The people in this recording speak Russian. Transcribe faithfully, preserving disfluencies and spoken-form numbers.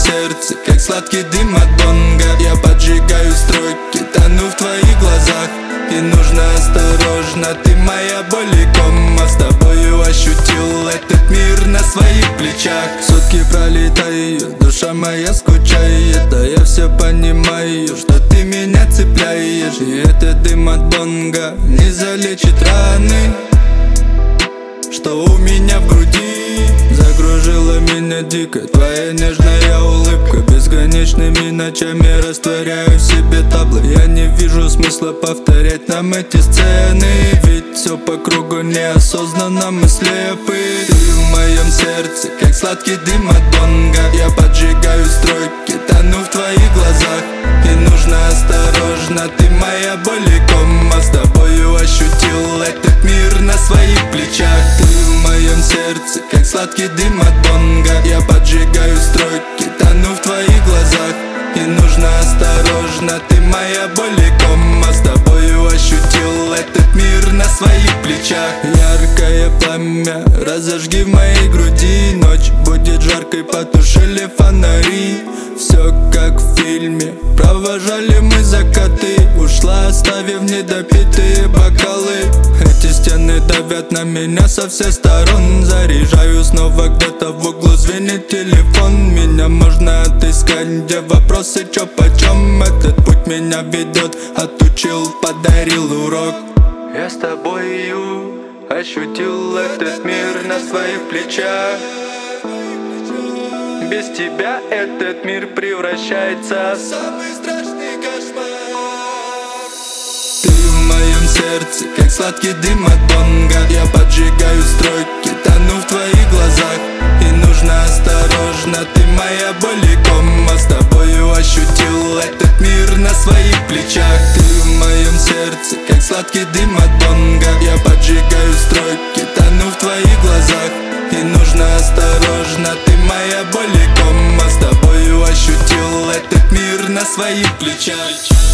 сердце, как сладкий дым от бонга. Я поджигаю строки, тону в твоих глазах. И нужно осторожно, ты моя боль и кома. С тобою ощутил этот мир на своих плечах. Сутки пролетают, душа моя скучает. Да я все понимаю, что ты меня цепляешь. И этот дым от бонга не залечит раны, что у меня в груди. Закружила меня дико твоя нежная улыбка. Бесконечными ночами растворяю в себе таблы. Я не вижу смысла повторять нам эти сцены, ведь все по кругу неосознанно мы слепы. Ты в моем сердце, как сладкий дым от бонга. Я поджигаю стройки, тону в твоих глазах. И нужно осторожно, ты моя боль и кома. С тобою ощутил этот мир на своих плечах. Ты в моем сердце, как сладкий дым от бонга. Я поджигаю стройки, тону в твоих глазах. И нужно осторожно, ты моя боль и кома. С тобою ощутил этот мир на своих плечах. Яркое пламя разожги в моей груди. Ночь будет жаркой, потушили фонари. Все как в фильме, провожали мы закаты. Ушла, оставив недопитые бокалы. Эти стены давят на меня со всех сторон. Заряжаю снова, где-то в углу звенит телефон. Меня можно отыскать, где вопросы чё почем. Этот путь меня ведет, отучил, подарил урок. Я с тобою ощутил этот мир на своих плечах. Без тебя этот мир превращается в самый страшный кошмар. Ты в моем сердце, как сладкий дым от бонга. Я поджигаю стройки, тону в твоих глазах. И нужно осторожно, ты моя боль и кома. С тобою ощутил этот мир на своих плечах. Ты в моем сердце, как сладкий дым от бонга. Я поджигаю стройки, тону в твоих глазах. И нужно осторожно, ты моя боль и кома. С тобою ощутил этот мир на своих плечах.